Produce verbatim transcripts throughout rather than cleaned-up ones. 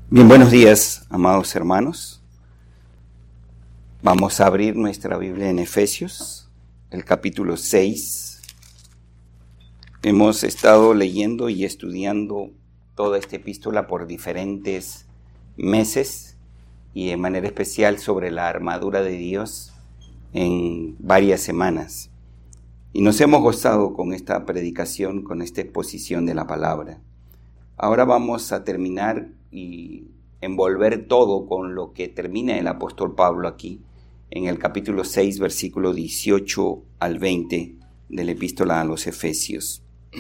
Bien, buenos días, amados hermanos. Vamos a abrir nuestra Biblia en Efesios, el capítulo seis. Hemos estado leyendo y estudiando toda esta epístola por diferentes meses y de manera especial sobre la armadura de Dios en varias semanas. Y nos hemos gozado con esta predicación, con esta exposición de la palabra. Ahora vamos a terminar y envolver todo con lo que termina el apóstol Pablo aquí en el capítulo seis, versículo dieciocho al veinte de la epístola a los Efesios.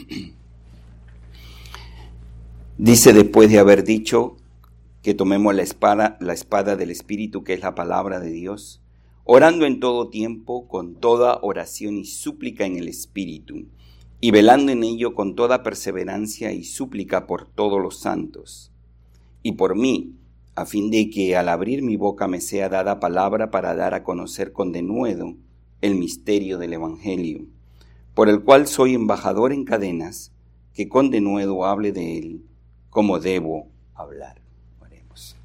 Dice, después de haber dicho que tomemos la espada, la espada del Espíritu, que es la palabra de Dios, orando en todo tiempo con toda oración y súplica en el Espíritu, y velando en ello con toda perseverancia y súplica por todos los santos, y por mí, a fin de que al abrir mi boca me sea dada palabra para dar a conocer con denuedo el misterio del Evangelio, por el cual soy embajador en cadenas, que con denuedo hable de él como debo hablar. Oremos.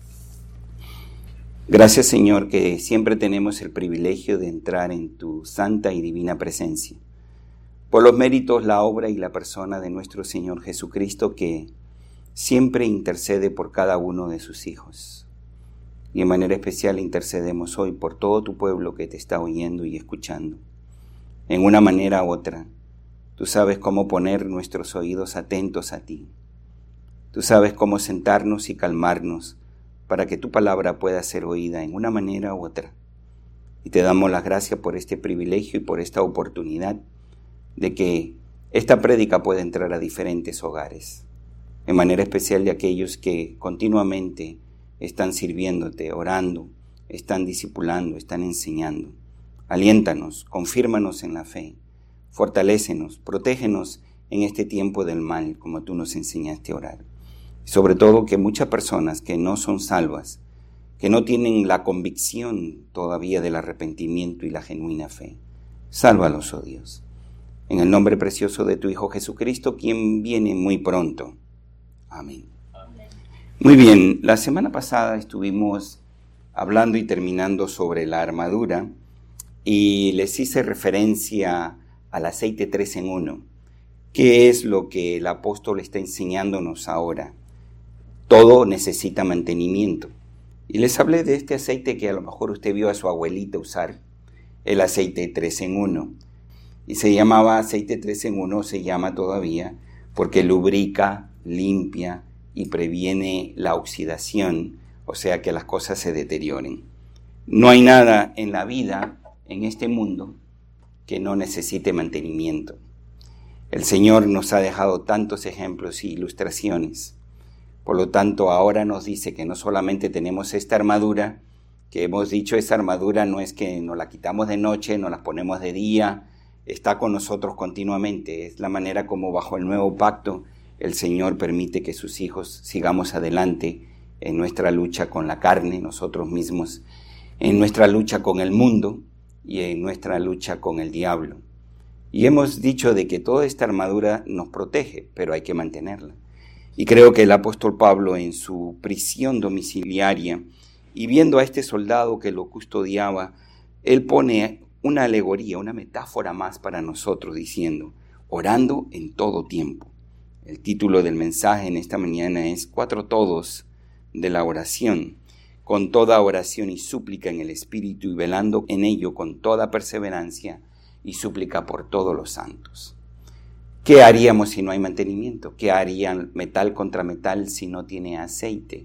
Gracias, Señor, que siempre tenemos el privilegio de entrar en tu santa y divina presencia, por los méritos, la obra y la persona de nuestro Señor Jesucristo, que siempre intercede por cada uno de sus hijos. Y en manera especial intercedemos hoy por todo tu pueblo que te está oyendo y escuchando. En una manera u otra, tú sabes cómo poner nuestros oídos atentos a ti. Tú sabes cómo sentarnos y calmarnos para que tu palabra pueda ser oída en una manera u otra. Y te damos las gracias por este privilegio y por esta oportunidad de que esta prédica pueda entrar a diferentes hogares, en manera especial de aquellos que continuamente están sirviéndote, orando, están discipulando, están enseñando. Aliéntanos, confírmanos en la fe, fortalécenos, protégenos en este tiempo del mal, como tú nos enseñaste a orar. Sobre todo que muchas personas que no son salvas, que no tienen la convicción todavía del arrepentimiento y la genuina fe, sálvalos, oh Dios. En el nombre precioso de tu Hijo Jesucristo, quien viene muy pronto. Amén. Amén. Muy bien, la semana pasada estuvimos hablando y terminando sobre la armadura y les hice referencia al aceite tres en uno. ¿Qué es lo que el apóstol está enseñándonos ahora? Todo necesita mantenimiento. Y les hablé de este aceite que a lo mejor usted vio a su abuelita usar, el aceite tres en uno. Y se llamaba aceite tres en uno, se llama todavía, porque lubrica, limpia y previene la oxidación, o sea que las cosas se deterioren. No hay nada en la vida, en este mundo, que no necesite mantenimiento. El Señor nos ha dejado tantos ejemplos y ilustraciones. Por lo tanto, ahora nos dice que no solamente tenemos esta armadura, que hemos dicho esa armadura no es que nos la quitamos de noche, nos la ponemos de día, está con nosotros continuamente. Es la manera como bajo el nuevo pacto el Señor permite que sus hijos sigamos adelante en nuestra lucha con la carne, nosotros mismos, en nuestra lucha con el mundo y en nuestra lucha con el diablo. Y hemos dicho de que toda esta armadura nos protege, pero hay que mantenerla. Y creo que el apóstol Pablo, en su prisión domiciliaria y viendo a este soldado que lo custodiaba, él pone una alegoría, una metáfora más para nosotros, diciendo, orando en todo tiempo. El título del mensaje en esta mañana es Cuatro Todos de la oración, con toda oración y súplica en el Espíritu y velando en ello con toda perseverancia y súplica por todos los santos. ¿Qué haríamos si no hay mantenimiento? ¿Qué haría metal contra metal si no tiene aceite?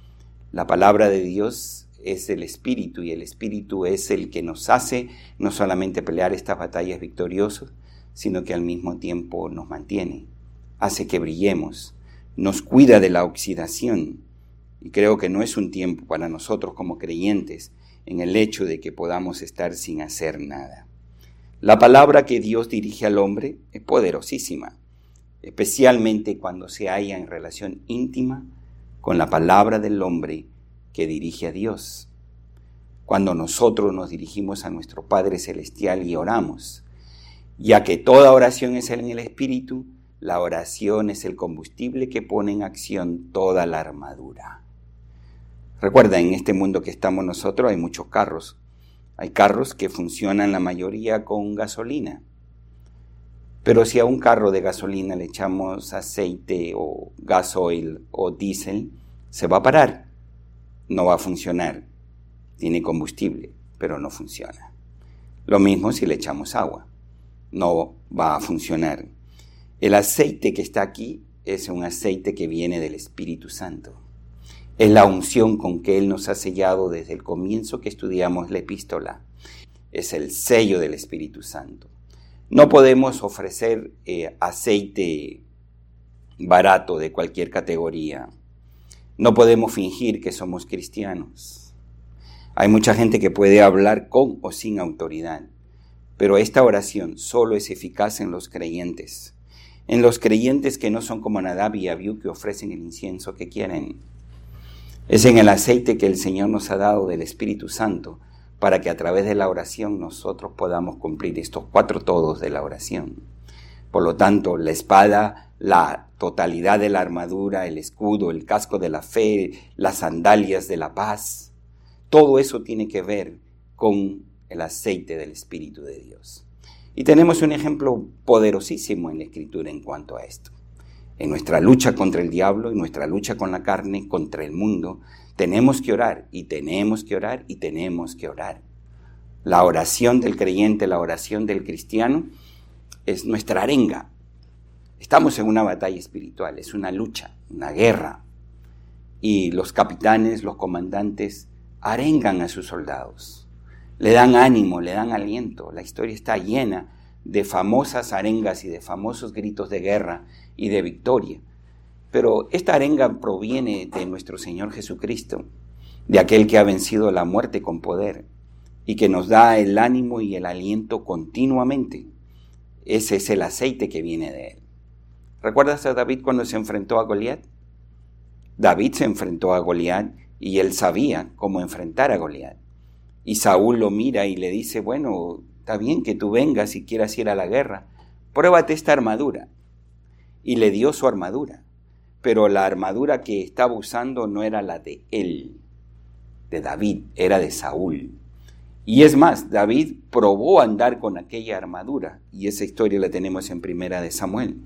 La palabra de Dios es el Espíritu y el Espíritu es el que nos hace no solamente pelear estas batallas victoriosas, sino que al mismo tiempo nos mantiene, hace que brillemos, nos cuida de la oxidación. Y creo que no es un tiempo para nosotros como creyentes en el hecho de que podamos estar sin hacer nada. La palabra que Dios dirige al hombre es poderosísima, especialmente cuando se halla en relación íntima con la palabra del hombre que dirige a Dios. Cuando nosotros nos dirigimos a nuestro Padre Celestial y oramos, ya que toda oración es en el Espíritu, La oración es el combustible que pone en acción toda la armadura. Recuerda, en este mundo que estamos nosotros hay muchos carros. Hay carros que funcionan la mayoría con gasolina. Pero si a un carro de gasolina le echamos aceite o gasoil o diésel, se va a parar. No va a funcionar. Tiene combustible, pero no funciona. Lo mismo si le echamos agua. No va a funcionar. El aceite que está aquí es un aceite que viene del Espíritu Santo. Es la unción con que Él nos ha sellado desde el comienzo que estudiamos la epístola. Es el sello del Espíritu Santo. No podemos ofrecer eh, aceite barato de cualquier categoría. No podemos fingir que somos cristianos. Hay mucha gente que puede hablar con o sin autoridad, pero esta oración solo es eficaz en los creyentes. En los creyentes que no son como Nadab y Abiú, que ofrecen el incienso que quieren. Es en el aceite que el Señor nos ha dado del Espíritu Santo para que a través de la oración nosotros podamos cumplir estos cuatro todos de la oración. Por lo tanto, la espada, la totalidad de la armadura, el escudo, el casco de la fe, las sandalias de la paz, todo eso tiene que ver con el aceite del Espíritu de Dios. Y tenemos un ejemplo poderosísimo en la Escritura en cuanto a esto. En nuestra lucha contra el diablo, en nuestra lucha con la carne, contra el mundo, tenemos que orar y tenemos que orar y tenemos que orar. La oración del creyente, la oración del cristiano es nuestra arenga. Estamos en una batalla espiritual, es una lucha, una guerra. Y los capitanes, los comandantes arengan a sus soldados. Le dan ánimo, le dan aliento. La historia está llena de famosas arengas y de famosos gritos de guerra y de victoria. Pero esta arenga proviene de nuestro Señor Jesucristo, de aquel que ha vencido la muerte con poder y que nos da el ánimo y el aliento continuamente. Ese es el aceite que viene de Él. ¿Recuerdas a David cuando se enfrentó a Goliat? David se enfrentó a Goliat y él sabía cómo enfrentar a Goliat. Y Saúl lo mira y le dice, bueno, está bien que tú vengas y quieras ir a la guerra, pruébate esta armadura. Y le dio su armadura, pero la armadura que estaba usando no era la de él, de David, era de Saúl. Y es más, David probó andar con aquella armadura, y esa historia la tenemos en Primera de Samuel.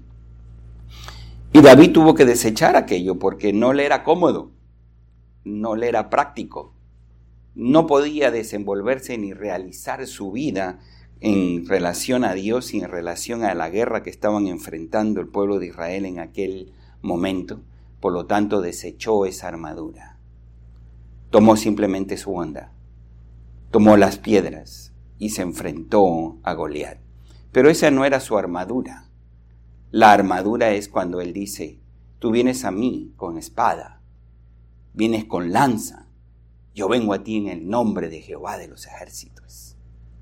Y David tuvo que desechar aquello porque no le era cómodo, no le era práctico. No podía desenvolverse ni realizar su vida en relación a Dios y en relación a la guerra que estaban enfrentando el pueblo de Israel en aquel momento. Por lo tanto, desechó esa armadura. Tomó simplemente su onda, tomó las piedras y se enfrentó a Goliat. Pero esa no era su armadura. La armadura es cuando él dice, tú vienes a mí con espada, vienes con lanza, yo vengo a ti en el nombre de Jehová de los ejércitos.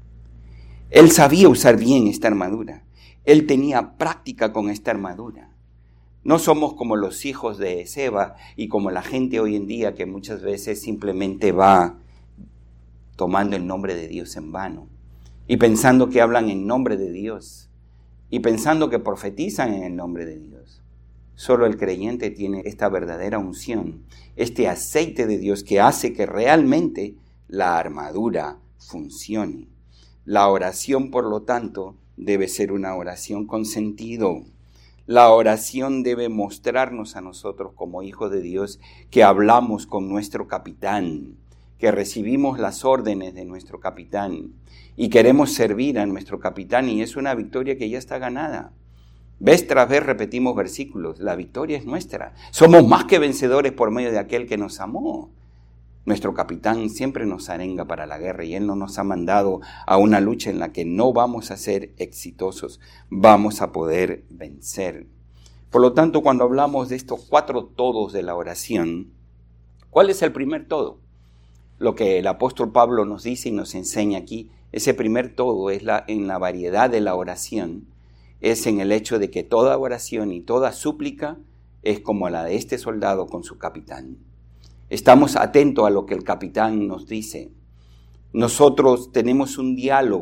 Él sabía usar bien esta armadura. Él tenía práctica con esta armadura. No somos como los hijos de Seba y como la gente hoy en día que muchas veces simplemente va tomando el nombre de Dios en vano y pensando que hablan en nombre de Dios y pensando que profetizan en el nombre de Dios. Solo el creyente tiene esta verdadera unción, este aceite de Dios que hace que realmente la armadura funcione. La oración, por lo tanto, debe ser una oración con sentido. La oración debe mostrarnos a nosotros como hijos de Dios que hablamos con nuestro capitán, que recibimos las órdenes de nuestro capitán y queremos servir a nuestro capitán, y es una victoria que ya está ganada. Vez tras vez repetimos versículos, la victoria es nuestra. Somos más que vencedores por medio de aquel que nos amó. Nuestro capitán siempre nos arenga para la guerra y Él no nos ha mandado a una lucha en la que no vamos a ser exitosos, vamos a poder vencer. Por lo tanto, cuando hablamos de estos cuatro todos de la oración, ¿cuál es el primer todo? Lo que el apóstol Pablo nos dice y nos enseña aquí, ese primer todo es la, en la variedad de la oración, es en el hecho de que toda oración y toda súplica es como la de este soldado con su capitán. Estamos atentos a lo que el capitán nos dice. Nosotros tenemos un diálogo,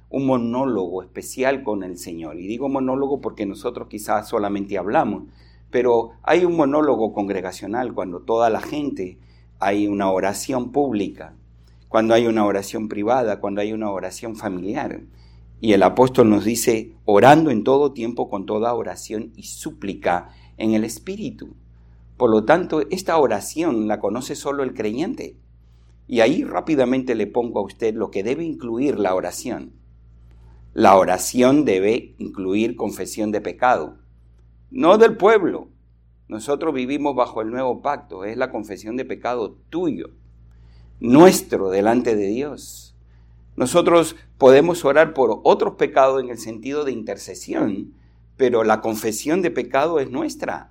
un monólogo especial con el Señor. Y digo monólogo porque nosotros quizás solamente hablamos, pero hay un monólogo congregacional cuando toda la gente, hay una oración pública, cuando hay una oración privada, cuando hay una oración familiar. Y el apóstol nos dice, orando en todo tiempo con toda oración y súplica en el Espíritu. Por lo tanto, esta oración la conoce solo el creyente. Y ahí rápidamente le pongo a usted lo que debe incluir la oración. La oración debe incluir confesión de pecado, no del pueblo. Nosotros vivimos bajo el nuevo pacto, es la confesión de pecado tuyo, nuestro delante de Dios. Nosotros podemos orar por otros pecados en el sentido de intercesión, pero la confesión de pecado es nuestra.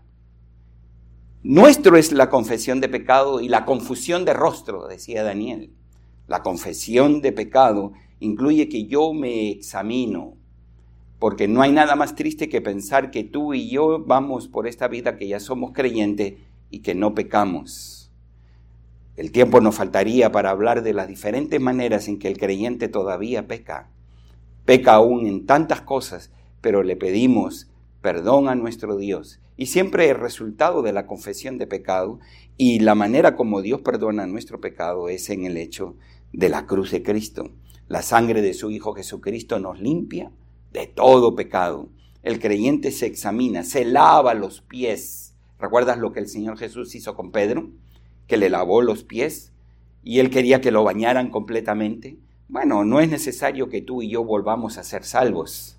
Nuestro es la confesión de pecado y la confusión de rostro, decía Daniel. La confesión de pecado incluye que yo me examino, porque no hay nada más triste que pensar que tú y yo vamos por esta vida que ya somos creyentes y que no pecamos. El tiempo nos faltaría para hablar de las diferentes maneras en que el creyente todavía peca. Peca aún en tantas cosas, pero le pedimos perdón a nuestro Dios. Y siempre el resultado de la confesión de pecado y la manera como Dios perdona nuestro pecado es en el hecho de la cruz de Cristo. La sangre de su Hijo Jesucristo nos limpia de todo pecado. El creyente se examina, se lava los pies. ¿Recuerdas lo que el Señor Jesús hizo con Pedro? Que le lavó los pies y él quería que lo bañaran completamente. Bueno, no es necesario que tú y yo volvamos a ser salvos.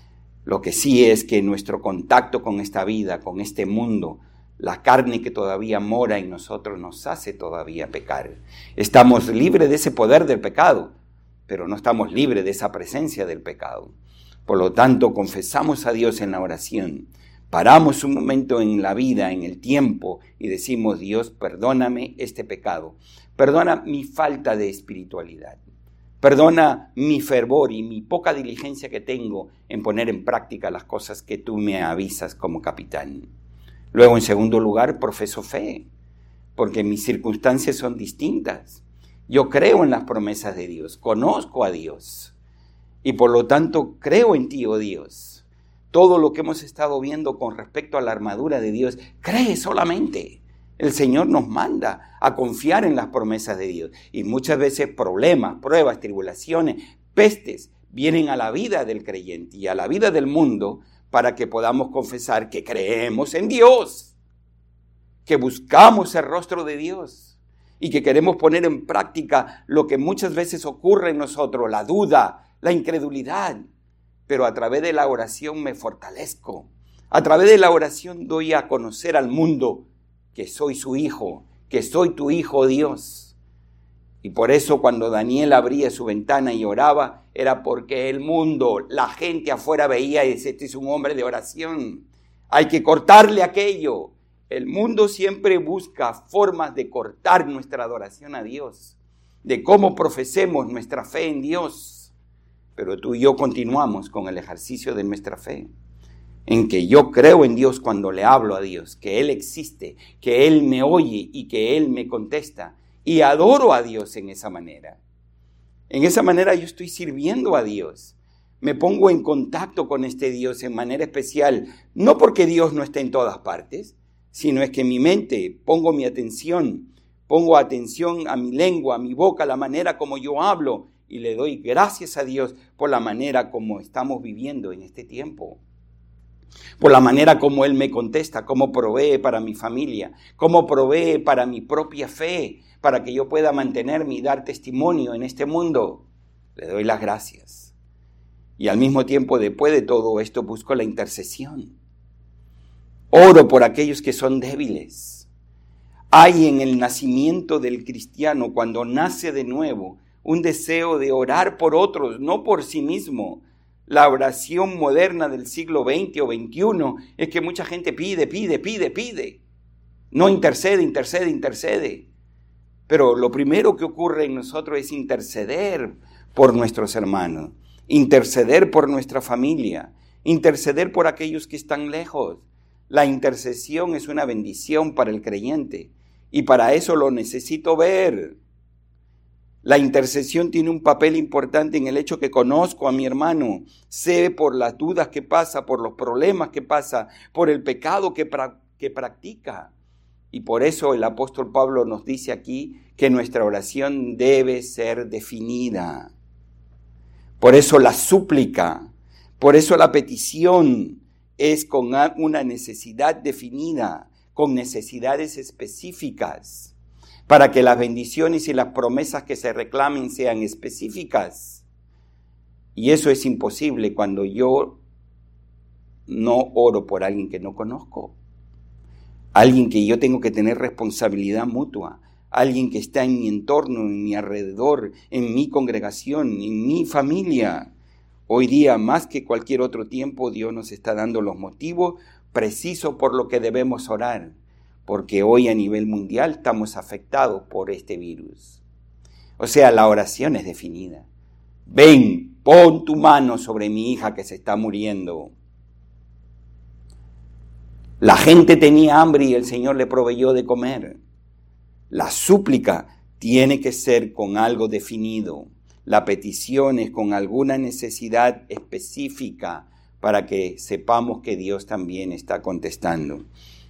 Lo que sí es que nuestro contacto con esta vida, con este mundo, la carne que todavía mora en nosotros nos hace todavía pecar. Estamos libres de ese poder del pecado, pero no estamos libres de esa presencia del pecado. Por lo tanto, confesamos a Dios en la oración. Paramos un momento en la vida, en el tiempo, y decimos, Dios, perdóname este pecado. Perdona mi falta de espiritualidad. Perdona mi fervor y mi poca diligencia que tengo en poner en práctica las cosas que tú me avisas como capitán. Luego, en segundo lugar, profeso fe, porque mis circunstancias son distintas. Yo creo en las promesas de Dios, conozco a Dios y por lo tanto creo en ti, oh Dios. Todo lo que hemos estado viendo con respecto a la armadura de Dios, cree solamente. El Señor nos manda a confiar en las promesas de Dios. Y muchas veces problemas, pruebas, tribulaciones, pestes vienen a la vida del creyente y a la vida del mundo para que podamos confesar que creemos en Dios, que buscamos el rostro de Dios y que queremos poner en práctica lo que muchas veces ocurre en nosotros, la duda, la incredulidad. Pero a través de la oración me fortalezco. A través de la oración doy a conocer al mundo que soy su hijo, que soy tu hijo Dios. Y por eso cuando Daniel abría su ventana y oraba, era porque el mundo, la gente afuera veía y decía, este es un hombre de oración. Hay que cortarle aquello. El mundo siempre busca formas de cortar nuestra adoración a Dios, de cómo profesemos nuestra fe en Dios. Pero tú y yo continuamos con el ejercicio de nuestra fe, en que yo creo en Dios cuando le hablo a Dios, que Él existe, que Él me oye y que Él me contesta. Y adoro a Dios en esa manera. En esa manera yo estoy sirviendo a Dios. Me pongo en contacto con este Dios en manera especial, no porque Dios no esté en todas partes, sino es que en mi mente pongo mi atención, pongo atención a mi lengua, a mi boca, a la manera como yo hablo, y le doy gracias a Dios por la manera como estamos viviendo en este tiempo. Por la manera como Él me contesta, cómo provee para mi familia, cómo provee para mi propia fe, para que yo pueda mantenerme y dar testimonio en este mundo. Le doy las gracias. Y al mismo tiempo, después de todo esto, busco la intercesión. Oro por aquellos que son débiles. Hay en el nacimiento del cristiano, cuando nace de nuevo, un deseo de orar por otros, no por sí mismo. La oración moderna del siglo veinte o veintiuno es que mucha gente pide, pide, pide, pide. No intercede, intercede, intercede. Pero lo primero que ocurre en nosotros es interceder por nuestros hermanos, interceder por nuestra familia, interceder por aquellos que están lejos. La intercesión es una bendición para el creyente y para eso lo necesito ver. La intercesión tiene un papel importante en el hecho que conozco a mi hermano, sé por las dudas que pasa, por los problemas que pasa, por el pecado que, pra- que practica. Y por eso el apóstol Pablo nos dice aquí que nuestra oración debe ser definida. Por eso la súplica, por eso la petición es con una necesidad definida, con necesidades específicas, para que las bendiciones y las promesas que se reclamen sean específicas. Y eso es imposible cuando yo no oro por alguien que no conozco, alguien que yo tengo que tener responsabilidad mutua, alguien que está en mi entorno, en mi alrededor, en mi congregación, en mi familia. Hoy día, más que cualquier otro tiempo, Dios nos está dando los motivos precisos por lo que debemos orar, porque hoy a nivel mundial estamos afectados por este virus. O sea, la oración es definida. Ven, pon tu mano sobre mi hija que se está muriendo. La gente tenía hambre y el Señor le proveyó de comer. La súplica tiene que ser con algo definido. La petición es con alguna necesidad específica para que sepamos que Dios también está contestando.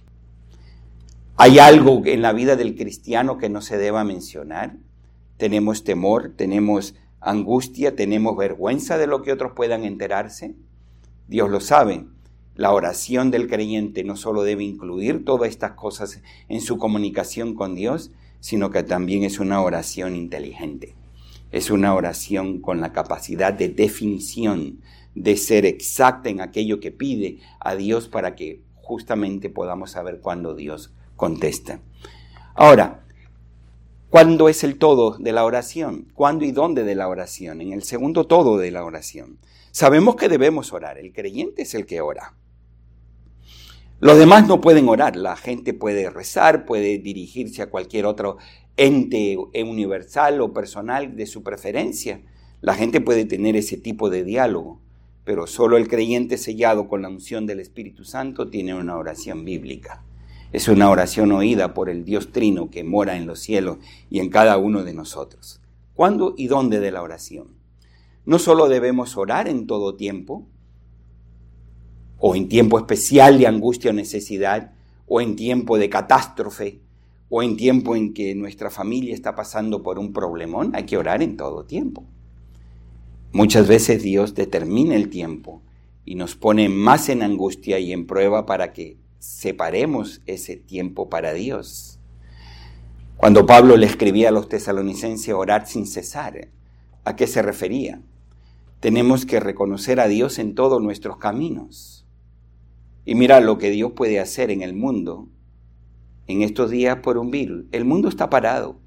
¿Hay algo en la vida del cristiano que no se deba mencionar? ¿Tenemos temor? ¿Tenemos angustia? ¿Tenemos vergüenza de lo que otros puedan enterarse? Dios lo sabe. La oración del creyente no solo debe incluir todas estas cosas en su comunicación con Dios, sino que también es una oración inteligente. Es una oración con la capacidad de definición, de ser exacta en aquello que pide a Dios para que justamente podamos saber cuándo Dios contesta. Ahora, ¿cuándo es el todo de la oración? ¿Cuándo y dónde de la oración? En el segundo todo de la oración. Sabemos que debemos orar. El creyente es el que ora. Los demás no pueden orar. La gente puede rezar, puede dirigirse a cualquier otro ente universal o personal de su preferencia. La gente puede tener ese tipo de diálogo, pero solo el creyente sellado con la unción del Espíritu Santo tiene una oración bíblica. Es una oración oída por el Dios Trino que mora en los cielos y en cada uno de nosotros. ¿Cuándo y dónde de la oración? No solo debemos orar en todo tiempo, o en tiempo especial de angustia o necesidad, o en tiempo de catástrofe, o en tiempo en que nuestra familia está pasando por un problemón. Hay que orar en todo tiempo. Muchas veces Dios determina el tiempo y nos pone más en angustia y en prueba para que separemos ese tiempo para Dios. Cuando Pablo le escribía a los tesalonicenses orar sin cesar, ¿a qué se refería? Tenemos que reconocer a Dios en todos nuestros caminos. Y mira lo que Dios puede hacer en el mundo en estos días por un virus. El mundo está parado.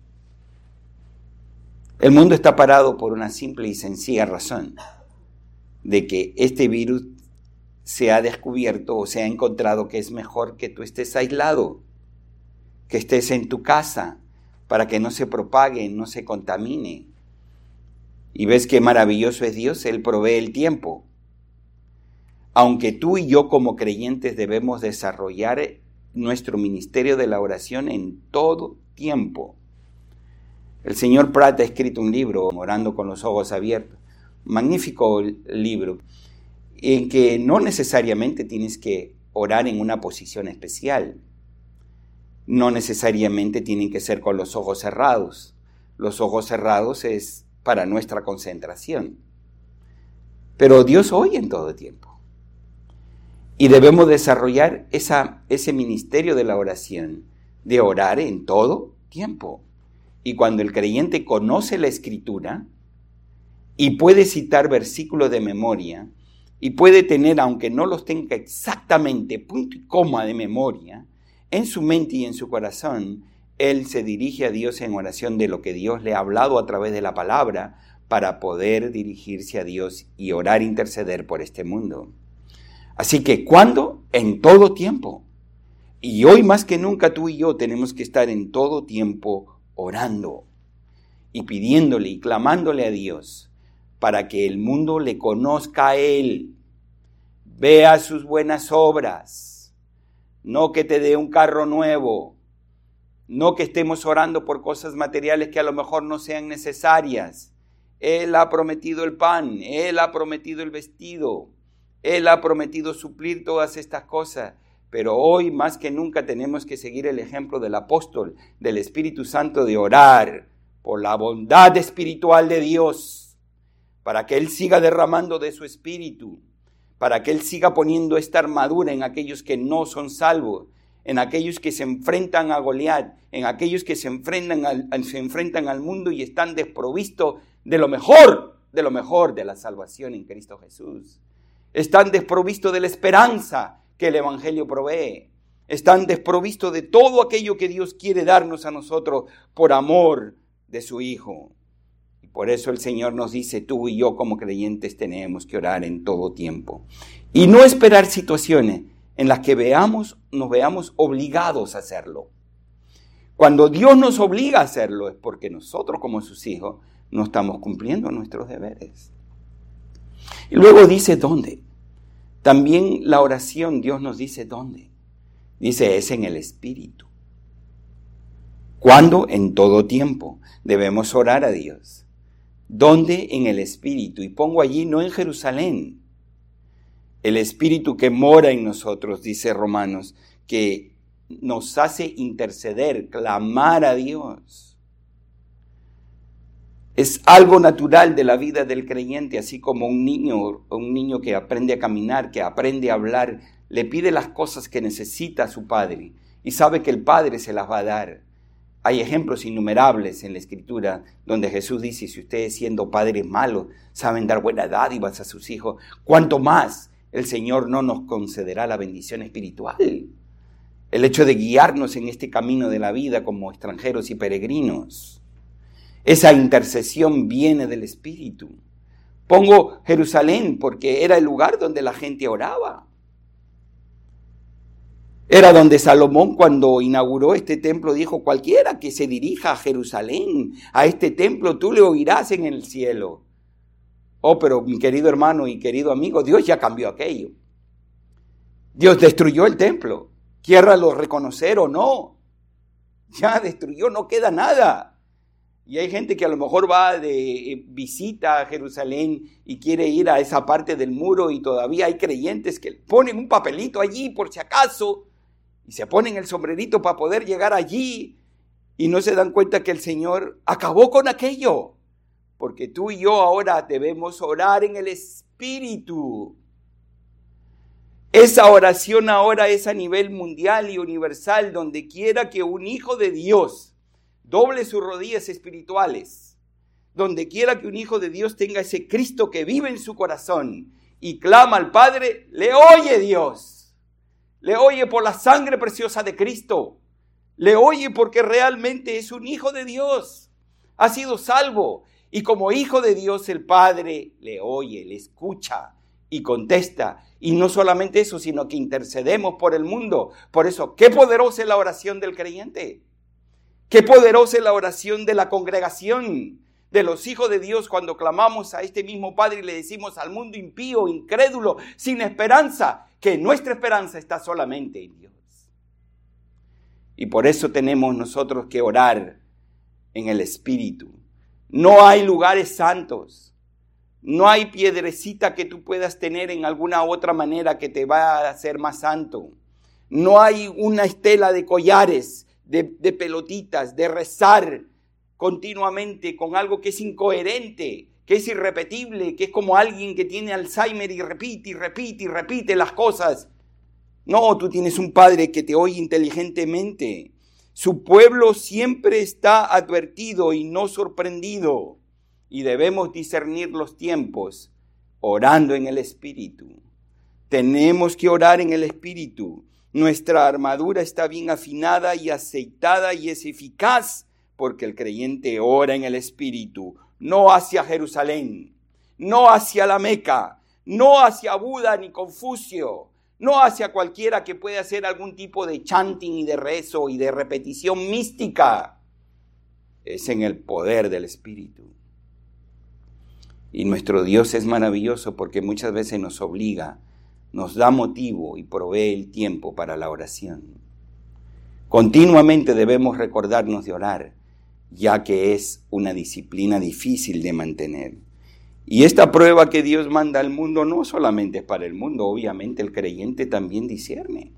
El mundo está parado por una simple y sencilla razón, de que este virus se ha descubierto o se ha encontrado que es mejor que tú estés aislado, que estés en tu casa, para que no se propague, no se contamine. Y ves qué maravilloso es Dios, Él provee el tiempo. Aunque tú y yo como creyentes debemos desarrollar nuestro ministerio de la oración en todo tiempo. El señor Pratt ha escrito un libro, Orando con los ojos abiertos, magnífico libro, en que no necesariamente tienes que orar en una posición especial. No necesariamente tienen que ser con los ojos cerrados. Los ojos cerrados es para nuestra concentración. Pero Dios oye en todo tiempo. Y debemos desarrollar esa, ese ministerio de la oración, de orar en todo tiempo. Y cuando el creyente conoce la Escritura y puede citar versículos de memoria, y puede tener, aunque no los tenga exactamente punto y coma de memoria, en su mente y en su corazón, él se dirige a Dios en oración de lo que Dios le ha hablado a través de la palabra para poder dirigirse a Dios y orar e interceder por este mundo. Así que, ¿cuándo? En todo tiempo. Y hoy más que nunca tú y yo tenemos que estar en todo tiempo orando y pidiéndole y clamándole a Dios para que el mundo le conozca a Él, vea sus buenas obras, no que te dé un carro nuevo, No que estemos orando por cosas materiales que a lo mejor no sean necesarias. Él ha prometido el pan, Él ha prometido el vestido, Él ha prometido suplir todas estas cosas. Pero hoy más que nunca tenemos que seguir el ejemplo del apóstol, del Espíritu Santo, de orar por la bondad espiritual de Dios, para que Él siga derramando de su Espíritu, para que Él siga poniendo esta armadura en aquellos que no son salvos, en aquellos que se enfrentan a Goliat, en aquellos que se enfrentan al, se enfrentan al mundo y están desprovistos de lo mejor, de lo mejor de la salvación en Cristo Jesús. Están desprovistos de la esperanza que el Evangelio provee. Están desprovistos de todo aquello que Dios quiere darnos a nosotros por amor de su Hijo. Y por eso el Señor nos dice, tú y yo como creyentes tenemos que orar en todo tiempo. Y no esperar situaciones en las que veamos, nos veamos obligados a hacerlo. Cuando Dios nos obliga a hacerlo es porque nosotros como sus hijos no estamos cumpliendo nuestros deberes. Y luego dice, ¿dónde? También la oración, Dios nos dice dónde. Dice, es en el Espíritu. ¿Cuándo? En todo tiempo. Debemos orar a Dios. ¿Dónde? En el Espíritu. Y pongo allí, no en Jerusalén. El Espíritu que mora en nosotros, dice Romanos, que nos hace interceder, clamar a Dios. Es algo natural de la vida del creyente, así como un niño, un niño que aprende a caminar, que aprende a hablar, le pide las cosas que necesita a su padre y sabe que el padre se las va a dar. Hay ejemplos innumerables en la Escritura donde Jesús dice, si ustedes siendo padres malos saben dar buenas dádivas a sus hijos, ¿cuánto más el Señor no nos concederá la bendición espiritual? El hecho de guiarnos en este camino de la vida como extranjeros y peregrinos. Esa intercesión viene del Espíritu. Pongo Jerusalén porque era el lugar donde la gente oraba. Era donde Salomón, cuando inauguró este templo, dijo, cualquiera que se dirija a Jerusalén, a este templo, tú le oirás en el cielo. Oh, pero mi querido hermano y querido amigo, Dios ya cambió aquello. Dios destruyó el templo. Quiéralo reconocer o no. Ya destruyó, no queda nada. Y hay gente que a lo mejor va de visita a Jerusalén y quiere ir a esa parte del muro y todavía hay creyentes que ponen un papelito allí por si acaso y se ponen el sombrerito para poder llegar allí y no se dan cuenta que el Señor acabó con aquello. Porque tú y yo ahora debemos orar en el Espíritu. Esa oración ahora es a nivel mundial y universal, donde quiera que un hijo de Dios doble sus rodillas espirituales, donde quiera que un hijo de Dios tenga ese Cristo que vive en su corazón y clama al Padre, le oye Dios, le oye por la sangre preciosa de Cristo, le oye porque realmente es un hijo de Dios, ha sido salvo y como hijo de Dios el Padre le oye, le escucha y contesta. Y no solamente eso, sino que intercedemos por el mundo. Por eso, qué poderosa es la oración del creyente. Qué poderosa es la oración de la congregación, de los hijos de Dios, cuando clamamos a este mismo Padre y le decimos al mundo impío, incrédulo, sin esperanza, que nuestra esperanza está solamente en Dios. Y por eso tenemos nosotros que orar en el Espíritu. No hay lugares santos, no hay piedrecita que tú puedas tener en alguna otra manera que te va a hacer más santo. No hay una estela de collares, De, de pelotitas, de rezar continuamente con algo que es incoherente, que es irrepetible, que es como alguien que tiene Alzheimer y repite y repite y repite las cosas. No, tú tienes un Padre que te oye inteligentemente. Su pueblo siempre está advertido y no sorprendido. Y debemos discernir los tiempos orando en el Espíritu. Tenemos que orar en el Espíritu. Nuestra armadura está bien afinada y aceitada y es eficaz porque el creyente ora en el Espíritu, no hacia Jerusalén, no hacia la Meca, no hacia Buda ni Confucio, no hacia cualquiera que pueda hacer algún tipo de chanting y de rezo y de repetición mística. Es en el poder del Espíritu. Y nuestro Dios es maravilloso porque muchas veces nos obliga, nos da motivo y provee el tiempo para la oración. Continuamente debemos recordarnos de orar, ya que es una disciplina difícil de mantener. Y esta prueba que Dios manda al mundo no solamente es para el mundo, obviamente el creyente también discierne.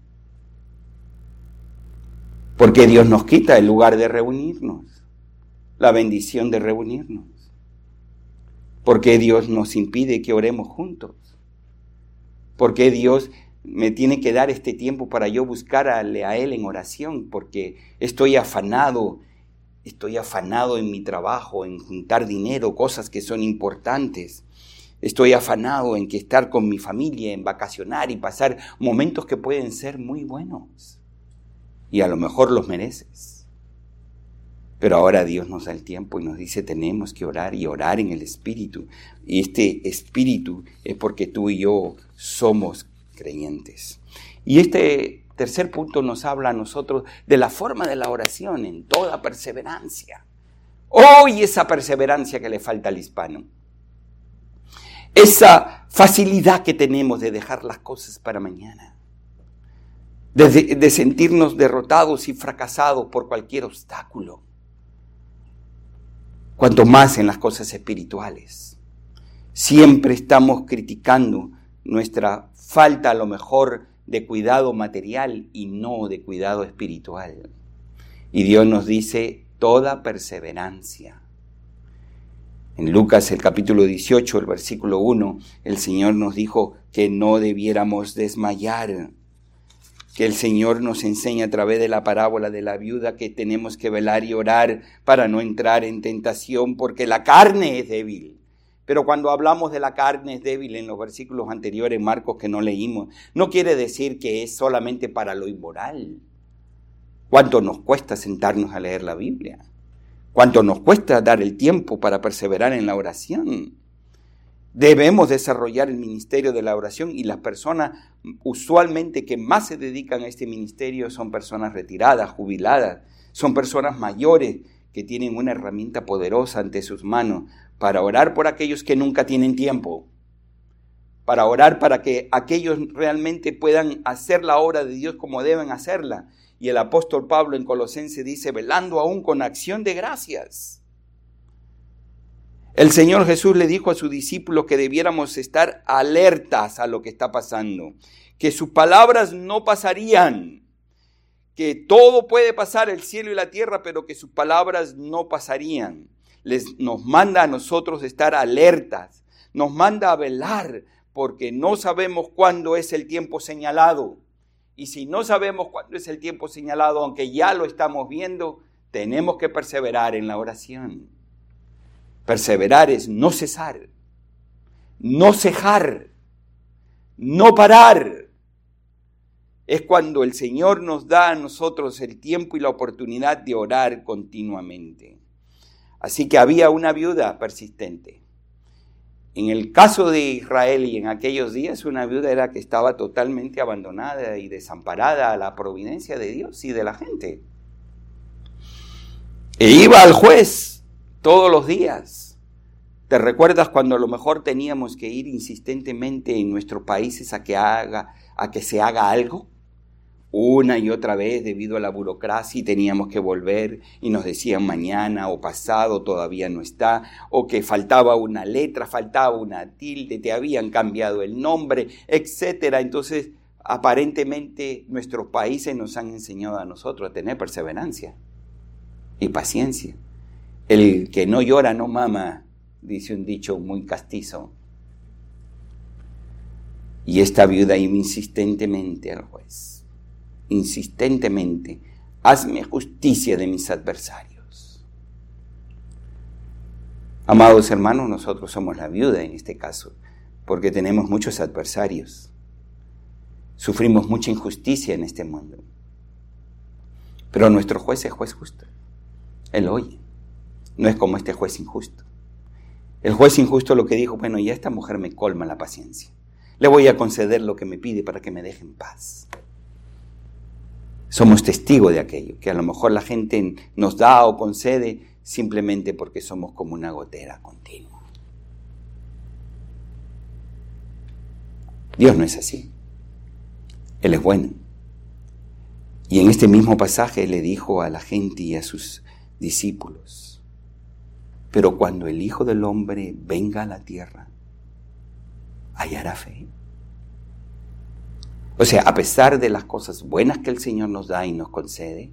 Porque Dios nos quita el lugar de reunirnos, la bendición de reunirnos. Porque Dios nos impide que oremos juntos. Porque Dios me tiene que dar este tiempo para yo buscarle a Él en oración, porque estoy afanado, estoy afanado en mi trabajo, en juntar dinero, cosas que son importantes. Estoy afanado en que estar con mi familia, en vacacionar y pasar momentos que pueden ser muy buenos. Y a lo mejor los mereces. Pero ahora Dios nos da el tiempo y nos dice tenemos que orar y orar en el Espíritu. Y este Espíritu es porque tú y yo somos creyentes. Y este tercer punto nos habla a nosotros de la forma de la oración en toda perseverancia. Hoy esa perseverancia que le falta al hispano. Esa facilidad que tenemos de dejar las cosas para mañana. De, de, de sentirnos derrotados y fracasados por cualquier obstáculo. Cuanto más en las cosas espirituales. Siempre estamos criticando nuestra falta a lo mejor de cuidado material y no de cuidado espiritual. Y Dios nos dice toda perseverancia. En Lucas el capítulo dieciocho, el versículo uno, el Señor nos dijo que no debiéramos desmayar. Que el Señor nos enseña a través de la parábola de la viuda que tenemos que velar y orar para no entrar en tentación porque la carne es débil. Pero cuando hablamos de la carne es débil en los versículos anteriores, Marcos, que no leímos, no quiere decir que es solamente para lo inmoral. ¿Cuánto nos cuesta sentarnos a leer la Biblia? ¿Cuánto nos cuesta dar el tiempo para perseverar en la oración? Debemos desarrollar el ministerio de la oración y las personas usualmente que más se dedican a este ministerio son personas retiradas, jubiladas, son personas mayores que tienen una herramienta poderosa ante sus manos para orar por aquellos que nunca tienen tiempo, para orar para que aquellos realmente puedan hacer la obra de Dios como deben hacerla. Y el apóstol Pablo en Colosenses dice, velando aún con acción de gracias. El Señor Jesús le dijo a sus discípulos que debiéramos estar alertas a lo que está pasando, que sus palabras no pasarían, que todo puede pasar, el cielo y la tierra, pero que sus palabras no pasarían. Les, nos manda a nosotros estar alertas, nos manda a velar, porque no sabemos cuándo es el tiempo señalado. Y si no sabemos cuándo es el tiempo señalado, aunque ya lo estamos viendo, tenemos que perseverar en la oración. Perseverar es no cesar, no cejar, no parar. Es cuando el Señor nos da a nosotros el tiempo y la oportunidad de orar continuamente. Así que había una viuda persistente. En el caso de Israel y en aquellos días, una viuda era que estaba totalmente abandonada y desamparada a la providencia de Dios y de la gente. E iba al juez todos los días. ¿Te recuerdas cuando a lo mejor teníamos que ir insistentemente en nuestros países a que haga, a que se haga algo? Una y otra vez debido a la burocracia y teníamos que volver y nos decían mañana o pasado todavía no está, o que faltaba una letra, faltaba una tilde, te habían cambiado el nombre, etcétera. Entonces, aparentemente nuestros países nos han enseñado a nosotros a tener perseverancia y paciencia. El que no llora no mama, dice un dicho muy castizo. Y esta viuda iba insistentemente al juez, insistentemente, hazme justicia de mis adversarios. Amados hermanos, nosotros somos la viuda en este caso, porque tenemos muchos adversarios. Sufrimos mucha injusticia en este mundo. Pero nuestro juez es juez justo. Él oye. No es como este juez injusto. El juez injusto lo que dijo, bueno, ya esta mujer me colma la paciencia. Le voy a conceder lo que me pide para que me deje en paz. Somos testigos de aquello, que a lo mejor la gente nos da o concede simplemente porque somos como una gotera continua. Dios no es así. Él es bueno. Y en este mismo pasaje le dijo a la gente y a sus discípulos: pero cuando el Hijo del Hombre venga a la tierra, ¿hallará fe? O sea, a pesar de las cosas buenas que el Señor nos da y nos concede,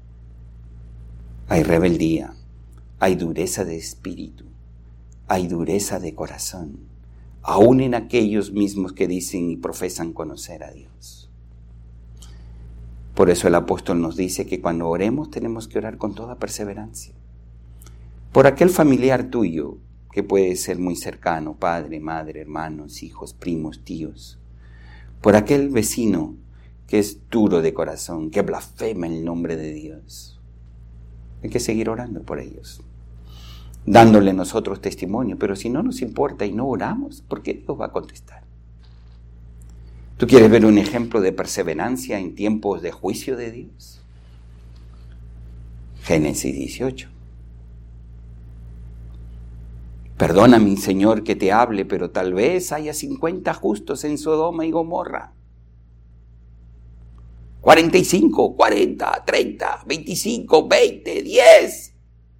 hay rebeldía, hay dureza de espíritu, hay dureza de corazón, aún en aquellos mismos que dicen y profesan conocer a Dios. Por eso el apóstol nos dice que cuando oremos tenemos que orar con toda perseverancia. Por aquel familiar tuyo que puede ser muy cercano, padre, madre, hermanos, hijos, primos, tíos. Por aquel vecino que es duro de corazón, que blasfema el nombre de Dios. Hay que seguir orando por ellos, dándole nosotros testimonio. Pero si no nos importa y no oramos, ¿por qué Dios va a contestar? ¿Tú quieres ver un ejemplo de perseverancia en tiempos de juicio de Dios? Génesis dieciocho. Perdóname, Señor, que te hable, pero tal vez haya cincuenta justos en Sodoma y Gomorra. cuarenta y cinco, cuarenta, treinta, veinticinco, veinte, diez.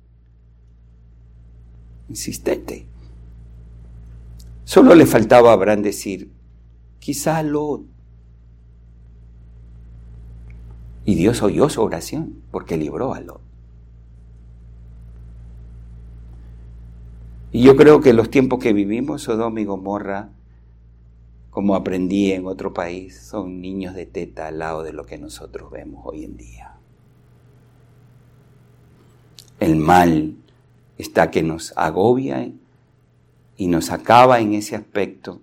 Insistente. Solo le faltaba a Abraham decir: quizá Lot. Y Dios oyó su oración porque libró a Lot. Y yo creo que los tiempos que vivimos, Sodoma y Gomorra, como aprendí en otro país, son niños de teta al lado de lo que nosotros vemos hoy en día. El mal está que nos agobia y nos acaba en ese aspecto,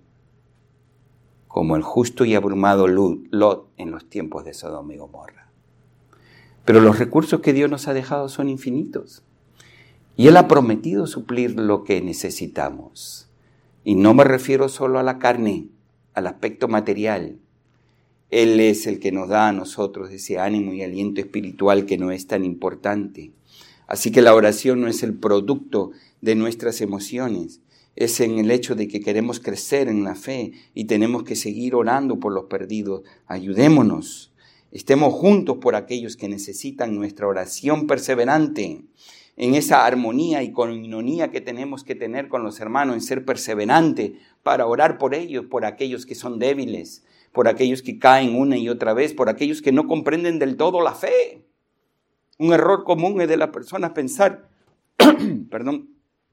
como el justo y abrumado Lot en los tiempos de Sodoma y Gomorra. Pero los recursos que Dios nos ha dejado son infinitos. Y Él ha prometido suplir lo que necesitamos. Y no me refiero solo a la carne, al aspecto material. Él es el que nos da a nosotros ese ánimo y aliento espiritual que no es tan importante. Así que la oración no es el producto de nuestras emociones. Es en el hecho de que queremos crecer en la fe y tenemos que seguir orando por los perdidos. Ayudémonos. Estemos juntos por aquellos que necesitan nuestra oración perseverante. En esa armonía y coinonía que tenemos que tener con los hermanos, en ser perseverante para orar por ellos, por aquellos que son débiles, por aquellos que caen una y otra vez, por aquellos que no comprenden del todo la fe. Un error común es de las personas pensar, perdón,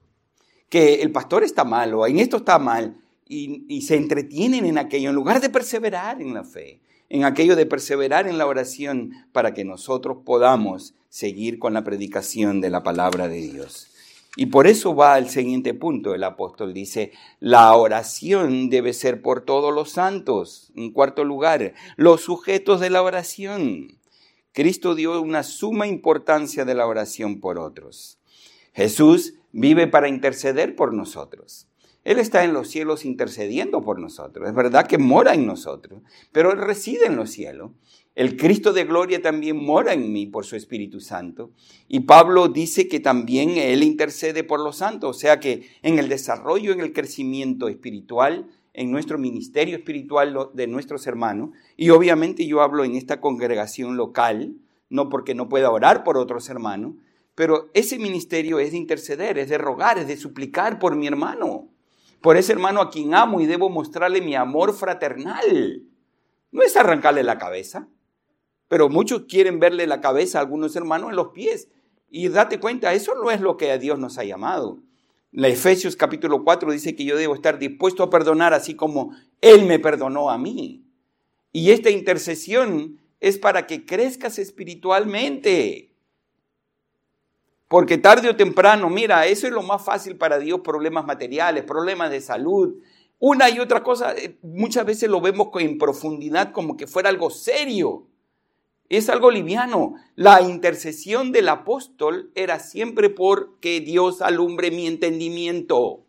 que el pastor está mal o en esto está mal y, y se entretienen en aquello en lugar de perseverar en la fe, en aquello de perseverar en la oración para que nosotros podamos seguir con la predicación de la palabra de Dios. Y por eso va al siguiente punto. El apóstol dice, la oración debe ser por todos los santos. En cuarto lugar, los sujetos de la oración. Cristo dio una suma importancia de la oración por otros. Jesús vive para interceder por nosotros. Él está en los cielos intercediendo por nosotros. Es verdad que mora en nosotros, pero Él reside en los cielos. El Cristo de gloria también mora en mí por su Espíritu Santo. Y Pablo dice que también Él intercede por los santos. O sea que en el desarrollo, en el crecimiento espiritual, en nuestro ministerio espiritual de nuestros hermanos, y obviamente yo hablo en esta congregación local, no porque no pueda orar por otros hermanos, pero ese ministerio es de interceder, es de rogar, es de suplicar por mi hermano. Por ese hermano a quien amo y debo mostrarle mi amor fraternal. No es arrancarle la cabeza. Pero muchos quieren verle la cabeza a algunos hermanos en los pies. Y date cuenta, eso no es lo que a Dios nos ha llamado. La Efesios capítulo cuatro dice que yo debo estar dispuesto a perdonar así como Él me perdonó a mí. Y esta intercesión es para que crezcas espiritualmente. Porque tarde o temprano, mira, eso es lo más fácil para Dios, problemas materiales, problemas de salud. Una y otra cosa, muchas veces lo vemos en profundidad como que fuera algo serio. Es algo liviano. La intercesión del apóstol era siempre por que Dios alumbre mi entendimiento.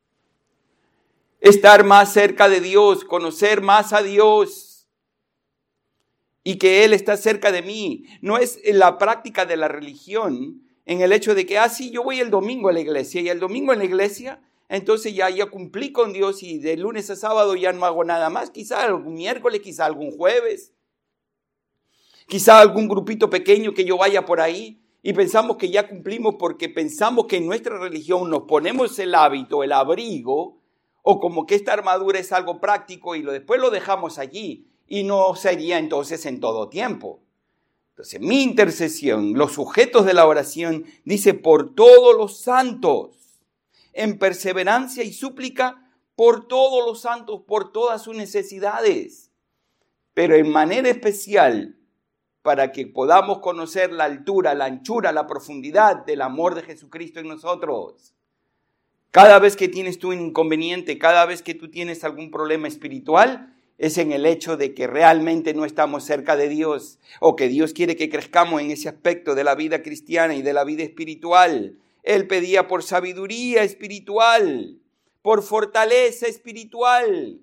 Estar más cerca de Dios, conocer más a Dios. Y que Él está cerca de mí. No es la práctica de la religión en el hecho de que, ah, sí, yo voy el domingo a la iglesia. Y el domingo en la iglesia, entonces ya, ya cumplí con Dios y de lunes a sábado ya no hago nada más. Quizá algún miércoles, quizá algún jueves. Quizá algún grupito pequeño que yo vaya por ahí y pensamos que ya cumplimos porque pensamos que en nuestra religión nos ponemos el hábito, el abrigo, o como que esta armadura es algo práctico y lo, después lo dejamos allí y no sería entonces en todo tiempo. Entonces, mi intercesión, los sujetos de la oración, dice por todos los santos, en perseverancia y súplica por todos los santos, por todas sus necesidades, pero en manera especial para que podamos conocer la altura, la anchura, la profundidad del amor de Jesucristo en nosotros. Cada vez que tienes tú un inconveniente, cada vez que tú tienes algún problema espiritual, es en el hecho de que realmente no estamos cerca de Dios o que Dios quiere que crezcamos en ese aspecto de la vida cristiana y de la vida espiritual. Él pedía por sabiduría espiritual, por fortaleza espiritual.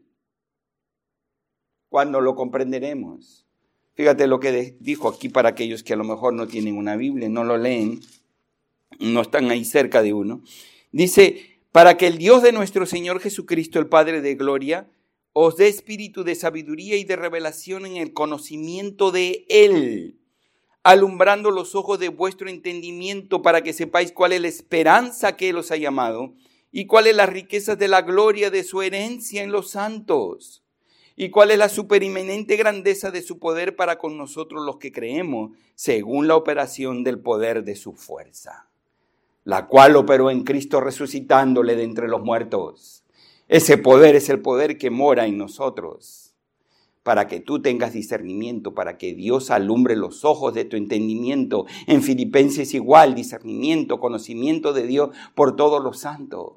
Cuando lo comprenderemos. Fíjate lo que dijo aquí para aquellos que a lo mejor no tienen una Biblia, no lo leen, no están ahí cerca de uno. Dice, para que el Dios de nuestro Señor Jesucristo, el Padre de gloria, os dé espíritu de sabiduría y de revelación en el conocimiento de Él, alumbrando los ojos de vuestro entendimiento para que sepáis cuál es la esperanza que Él os ha llamado y cuáles las riquezas de la gloria de su herencia en los santos y cuál es la superinminente grandeza de su poder para con nosotros los que creemos, según la operación del poder de su fuerza, la cual operó en Cristo resucitándole de entre los muertos. Ese poder es el poder que mora en nosotros, para que tú tengas discernimiento, para que Dios alumbre los ojos de tu entendimiento. En Filipenses igual, discernimiento, conocimiento de Dios por todos los santos.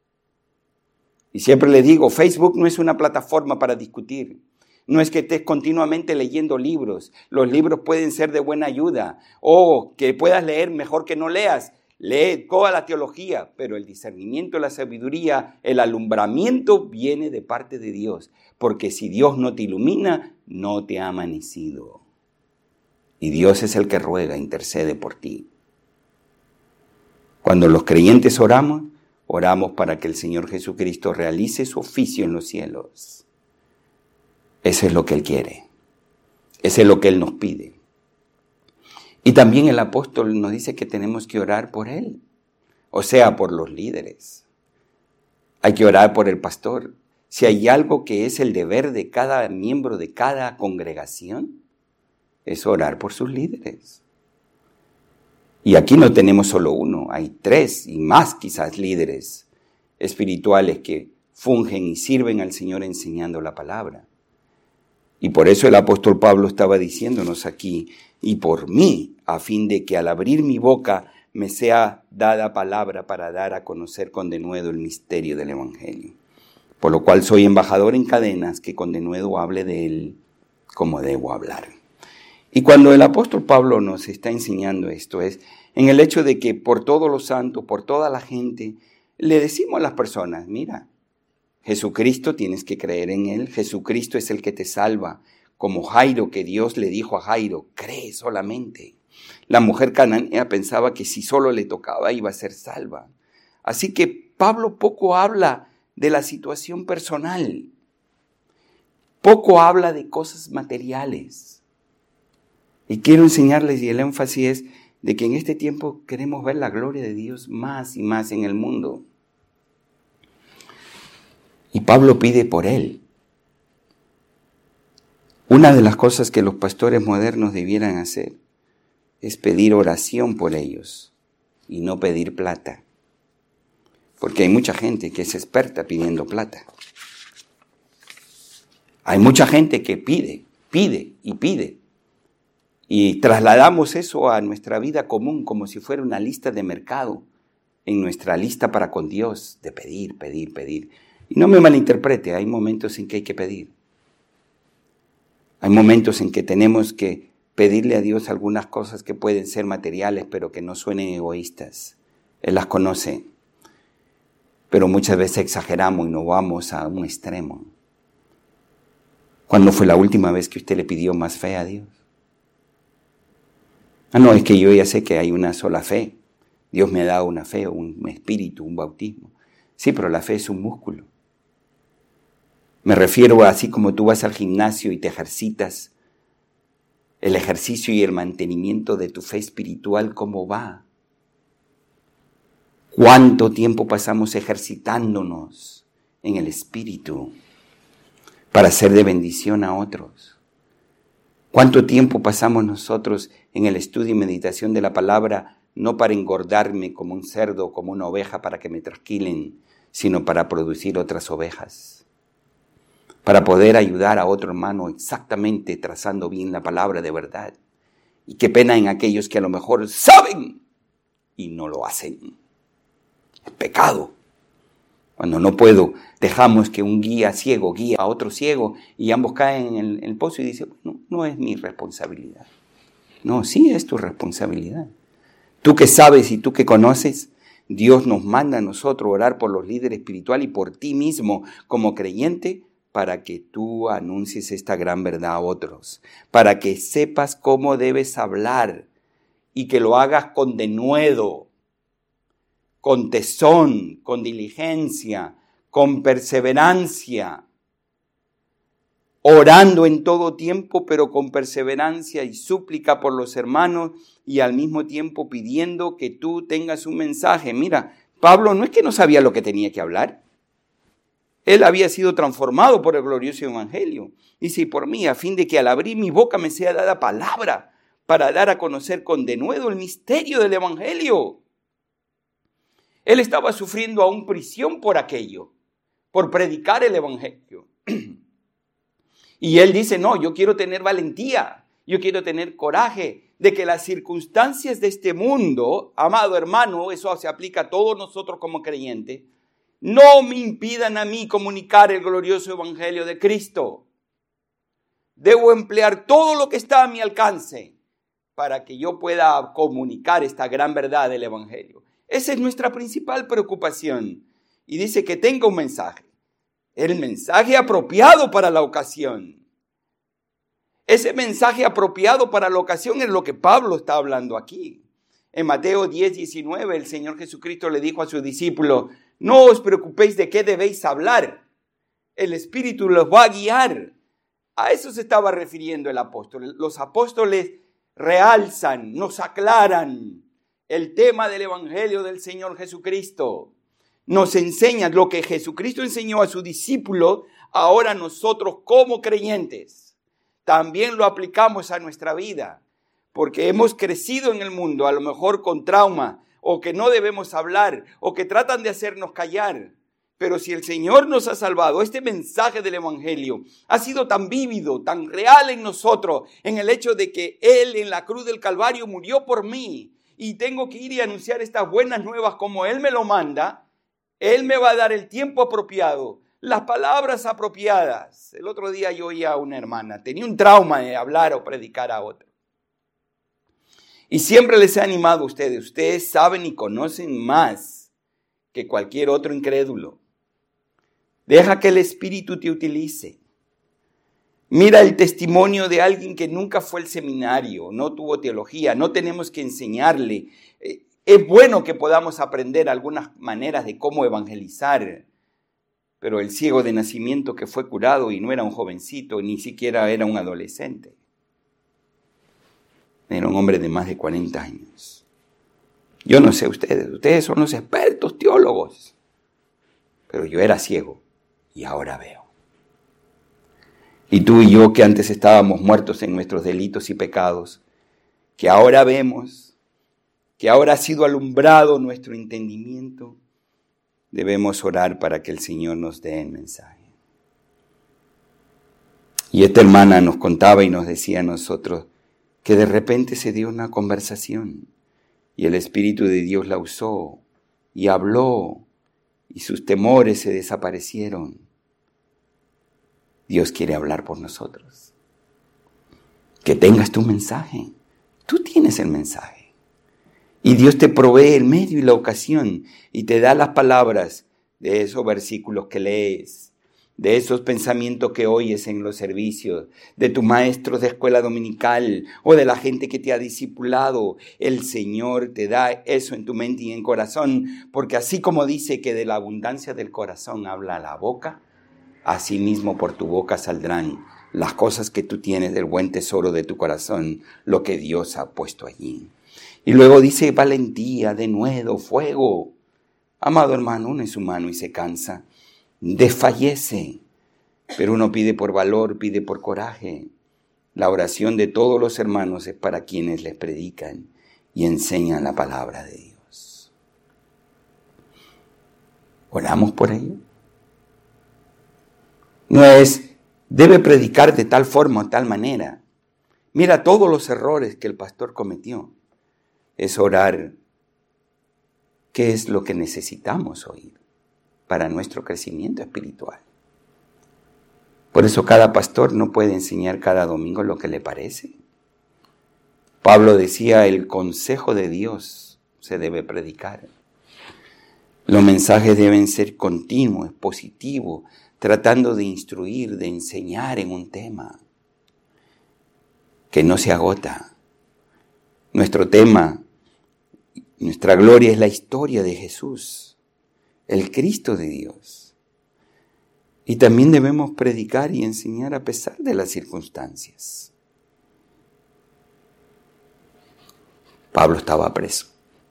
Y siempre le digo, Facebook no es una plataforma para discutir. No es que estés continuamente leyendo libros. Los libros pueden ser de buena ayuda. O que puedas leer mejor que no leas. Lee toda la teología, pero el discernimiento, la sabiduría, el alumbramiento viene de parte de Dios. Porque si Dios no te ilumina, no te ha amanecido. Y Dios es el que ruega, intercede por ti. Cuando los creyentes oramos, oramos para que el Señor Jesucristo realice su oficio en los cielos. Eso es lo que Él quiere. Eso es lo que Él nos pide. Y también el apóstol nos dice que tenemos que orar por Él. O sea, por los líderes. Hay que orar por el pastor. Si hay algo que es el deber de cada miembro de cada congregación, es orar por sus líderes. Y aquí no tenemos solo uno, hay tres y más quizás líderes espirituales que fungen y sirven al Señor enseñando la palabra. Y por eso el apóstol Pablo estaba diciéndonos aquí, y por mí, a fin de que al abrir mi boca me sea dada palabra para dar a conocer con denuedo el misterio del Evangelio. Por lo cual soy embajador en cadenas, que con denuedo hable de él como debo hablar. Y cuando el apóstol Pablo nos está enseñando esto, es en el hecho de que por todos los santos, por toda la gente, le decimos a las personas, mira, Jesucristo tienes que creer en Él, Jesucristo es el que te salva, como Jairo, que Dios le dijo a Jairo, cree solamente. La mujer cananea pensaba que si solo le tocaba iba a ser salva. Así que Pablo poco habla de la situación personal, poco habla de cosas materiales. Y quiero enseñarles, y el énfasis es de que en este tiempo queremos ver la gloria de Dios más y más en el mundo. Y Pablo pide por él. Una de las cosas que los pastores modernos debieran hacer es pedir oración por ellos y no pedir plata. Porque hay mucha gente que es experta pidiendo plata. Hay mucha gente que pide, pide y pide. Y trasladamos eso a nuestra vida común como si fuera una lista de mercado, en nuestra lista para con Dios, de pedir, pedir, pedir. Y no me malinterprete, hay momentos en que hay que pedir. Hay momentos en que tenemos que pedirle a Dios algunas cosas que pueden ser materiales, pero que no suenen egoístas. Él las conoce. Pero muchas veces exageramos y nos vamos a un extremo. ¿Cuándo fue la última vez que usted le pidió más fe a Dios? Ah, no, es que yo ya sé que hay una sola fe. Dios me ha dado una fe, un espíritu, un bautismo. Sí, pero la fe es un músculo. Me refiero a así como tú vas al gimnasio y te ejercitas El ejercicio y el mantenimiento de tu fe espiritual, ¿cómo va? ¿Cuánto tiempo pasamos ejercitándonos en el espíritu para ser de bendición a otros? ¿Cuánto tiempo pasamos nosotros en el estudio y meditación de la palabra, no para engordarme como un cerdo o como una oveja para que me trasquilen, sino para producir otras ovejas? Para poder ayudar a otro hermano exactamente trazando bien la palabra de verdad. Y qué pena en aquellos que a lo mejor saben y no lo hacen. Es pecado. Cuando no puedo, dejamos que un guía ciego guíe a otro ciego y ambos caen en el, en el pozo y dicen, no, no es mi responsabilidad. No, sí es tu responsabilidad. Tú que sabes y tú que conoces, Dios nos manda a nosotros orar por los líderes espirituales y por ti mismo como creyente, para que tú anuncies esta gran verdad a otros, para que sepas cómo debes hablar y que lo hagas con denuedo, con tesón, con diligencia, con perseverancia, orando en todo tiempo, pero con perseverancia y súplica por los hermanos y al mismo tiempo pidiendo que tú tengas un mensaje. Mira, Pablo no es que no sabía lo que tenía que hablar. Él había sido transformado por el glorioso evangelio. Dice, y por mí, a fin de que al abrir mi boca me sea dada palabra para dar a conocer con denuedo el misterio del evangelio. Él estaba sufriendo aún prisión por aquello, por predicar el evangelio. Y él dice, no, yo quiero tener valentía, yo quiero tener coraje de que las circunstancias de este mundo, amado hermano, eso se aplica a todos nosotros como creyentes, no me impidan a mí comunicar el glorioso evangelio de Cristo. Debo emplear todo lo que está a mi alcance para que yo pueda comunicar esta gran verdad del evangelio. Esa es nuestra principal preocupación. Y dice que tenga un mensaje. El mensaje apropiado para la ocasión. Ese mensaje apropiado para la ocasión es lo que Pablo está hablando aquí. En Mateo diez, diecinueve, el Señor Jesucristo le dijo a sus discípulos, no os preocupéis de qué debéis hablar. El Espíritu los va a guiar. A eso se estaba refiriendo el apóstol. Los apóstoles realzan, nos aclaran el tema del Evangelio del Señor Jesucristo. Nos enseñan lo que Jesucristo enseñó a sus discípulos, ahora nosotros como creyentes también lo aplicamos a nuestra vida. Porque hemos crecido en el mundo, a lo mejor con trauma, o que no debemos hablar, o que tratan de hacernos callar. Pero si el Señor nos ha salvado, este mensaje del Evangelio ha sido tan vívido, tan real en nosotros, en el hecho de que Él en la cruz del Calvario murió por mí, y tengo que ir y anunciar estas buenas nuevas como Él me lo manda, Él me va a dar el tiempo apropiado, las palabras apropiadas. El otro día yo oía a una hermana, tenía un trauma de hablar o predicar a otra. Y siempre les he animado a ustedes, ustedes saben y conocen más que cualquier otro incrédulo. Deja que el Espíritu te utilice. Mira el testimonio de alguien que nunca fue al seminario, no tuvo teología, no tenemos que enseñarle. Es bueno que podamos aprender algunas maneras de cómo evangelizar, pero el ciego de nacimiento que fue curado y no era un jovencito, ni siquiera era un adolescente. Era un hombre de más de cuarenta años. Yo no sé ustedes, ustedes son los expertos teólogos, pero yo era ciego y ahora veo. Y tú y yo que antes estábamos muertos en nuestros delitos y pecados, que ahora vemos, que ahora ha sido alumbrado nuestro entendimiento, debemos orar para que el Señor nos dé el mensaje. Y esta hermana nos contaba y nos decía a nosotros que de repente se dio una conversación y el Espíritu de Dios la usó y habló y sus temores se desaparecieron. Dios quiere hablar por nosotros. Que tengas tu mensaje. Tú tienes el mensaje. Y Dios te provee el medio y la ocasión y te da las palabras de esos versículos que lees, de esos pensamientos que oyes en los servicios, de tus maestros de escuela dominical o de la gente que te ha discipulado. El Señor te da eso en tu mente y en corazón, porque así como dice que de la abundancia del corazón habla la boca, así mismo por tu boca saldrán las cosas que tú tienes del buen tesoro de tu corazón, lo que Dios ha puesto allí. Y luego dice valentía, denuedo, fuego. Amado hermano, uno es humano y se cansa, desfallece, pero uno pide por valor, pide por coraje. La oración de todos los hermanos es para quienes les predican y enseñan la palabra de Dios. ¿Oramos por ello? No es, debe predicar de tal forma o tal manera. Mira todos los errores que el pastor cometió. Es orar. ¿Qué es lo que necesitamos oír para nuestro crecimiento espiritual? Por eso cada pastor no puede enseñar cada domingo lo que le parece. Pablo decía, el consejo de Dios se debe predicar. Los mensajes deben ser continuos, positivos, tratando de instruir, de enseñar en un tema que no se agota. Nuestro tema, nuestra gloria es la historia de Jesús, el Cristo de Dios. Y también debemos predicar y enseñar a pesar de las circunstancias. Pablo estaba preso.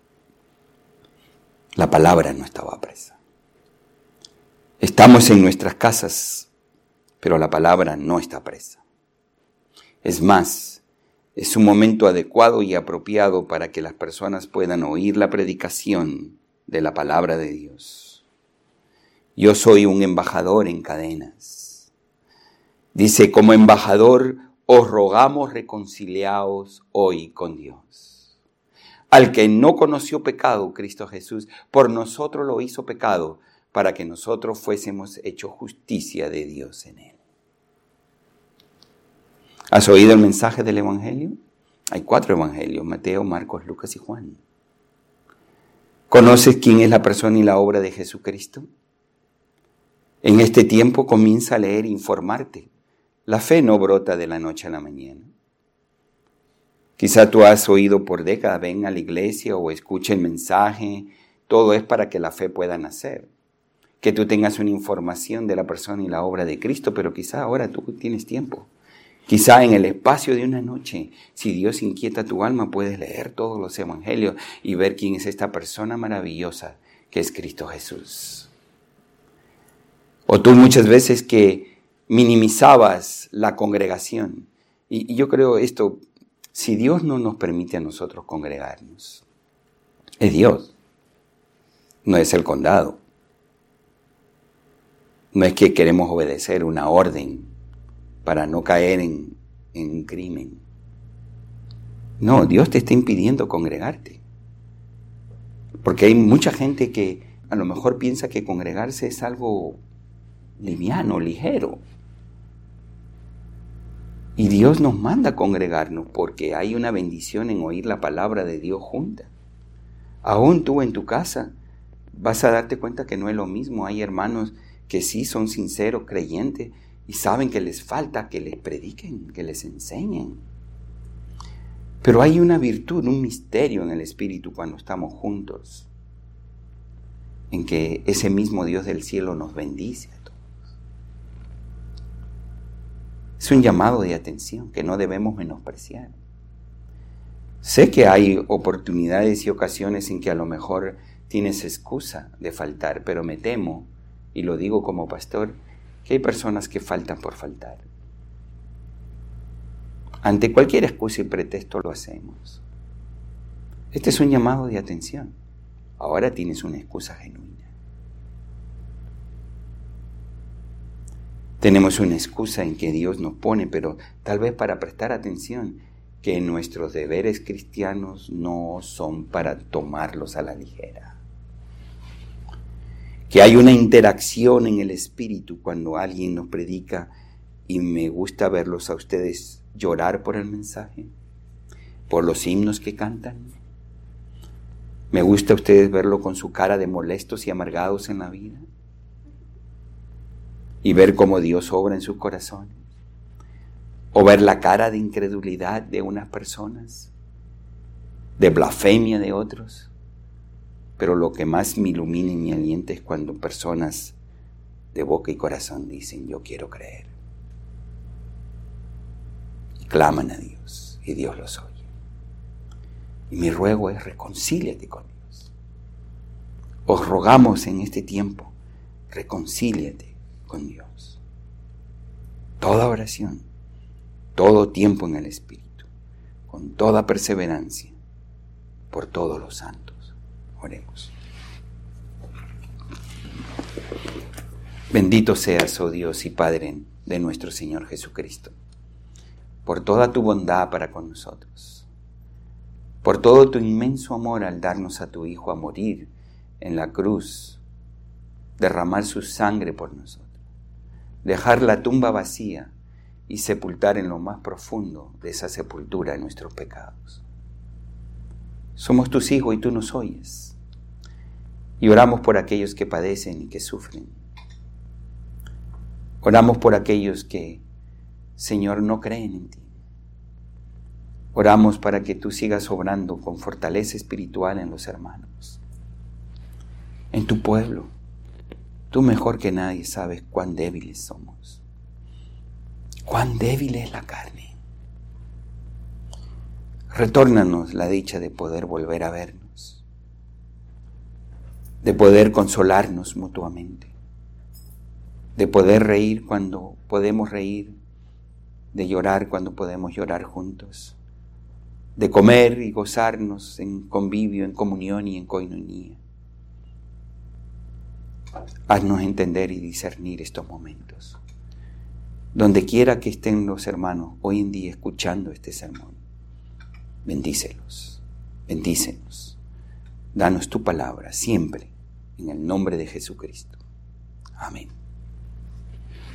La palabra no estaba presa. Estamos en nuestras casas, pero la palabra no está presa. Es más, es un momento adecuado y apropiado para que las personas puedan oír la predicación de la palabra de Dios. Yo soy un embajador en cadenas. Dice, como embajador os rogamos reconciliaos hoy con Dios. Al que no conoció pecado, Cristo Jesús, por nosotros lo hizo pecado, para que nosotros fuésemos hechos justicia de Dios en él. ¿Has oído el mensaje del Evangelio? Hay cuatro evangelios, Mateo, Marcos, Lucas y Juan. ¿Conoces quién es la persona y la obra de Jesucristo? En este tiempo comienza a leer e informarte. La fe no brota de la noche a la mañana. Quizá tú has oído por décadas, ven a la iglesia o escucha el mensaje. Todo es para que la fe pueda nacer. Que tú tengas una información de la persona y la obra de Cristo, pero quizá ahora tú tienes tiempo. Quizá en el espacio de una noche, si Dios inquieta tu alma, puedes leer todos los evangelios y ver quién es esta persona maravillosa que es Cristo Jesús. O tú muchas veces que minimizabas la congregación. Y, y yo creo esto, si Dios no nos permite a nosotros congregarnos, es Dios, no es el condado. No es que queremos obedecer una orden para no caer en, en un crimen. No, Dios te está impidiendo congregarte. Porque hay mucha gente que a lo mejor piensa que congregarse es algo liviano, ligero. Y Dios nos manda a congregarnos porque hay una bendición en oír la palabra de Dios junta. Aún tú en tu casa vas a darte cuenta que no es lo mismo. Hay hermanos que sí son sinceros, creyentes, y saben que les falta que les prediquen, que les enseñen. Pero hay una virtud, un misterio en el Espíritu cuando estamos juntos, en que ese mismo Dios del cielo nos bendice a todos. Es un llamado de atención que no debemos menospreciar. Sé que hay oportunidades y ocasiones en que a lo mejor tienes excusa de faltar, pero me temo, y lo digo como pastor, que hay personas que faltan por faltar. Ante cualquier excusa y pretexto lo hacemos. Este es un llamado de atención. Ahora tienes una excusa genuina. Tenemos una excusa en que Dios nos pone, pero tal vez para prestar atención, que nuestros deberes cristianos no son para tomarlos a la ligera. Que hay una interacción en el Espíritu cuando alguien nos predica, y me gusta verlos a ustedes llorar por el mensaje, por los himnos que cantan. Me gusta a ustedes verlo con su cara de molestos y amargados en la vida y ver cómo Dios obra en sus corazones. O ver la cara de incredulidad de unas personas, de blasfemia de otros. Pero lo que más me ilumina y me alienta es cuando personas de boca y corazón dicen, yo quiero creer. claman a Dios y Dios los oye. Y mi ruego es: reconcíliate con Dios. Os rogamos en este tiempo, reconcíliate con Dios. Toda oración, todo tiempo en el Espíritu, con toda perseverancia, por todos los santos. Oremos. Bendito seas, oh Dios y Padre de nuestro Señor Jesucristo, por toda tu bondad para con nosotros, por todo tu inmenso amor al darnos a tu Hijo a morir en la cruz, derramar su sangre por nosotros, dejar la tumba vacía y sepultar en lo más profundo de esa sepultura nuestros pecados. Somos tus hijos y tú nos oyes, y oramos por aquellos que padecen y que sufren. Oramos por aquellos que, Señor, no creen en ti. Oramos para que tú sigas obrando con fortaleza espiritual en los hermanos, en tu pueblo. Tú mejor que nadie sabes cuán débiles somos, cuán débil es la carne. Retórnanos la dicha de poder volver a vernos, de poder consolarnos mutuamente, de poder reír cuando podemos reír, de llorar cuando podemos llorar juntos, de comer y gozarnos en convivio, en comunión y en coinonía. Haznos entender y discernir estos momentos. Donde quiera que estén los hermanos hoy en día escuchando este sermón, bendícelos, bendícenos. Danos tu palabra siempre, en el nombre de Jesucristo. Amén.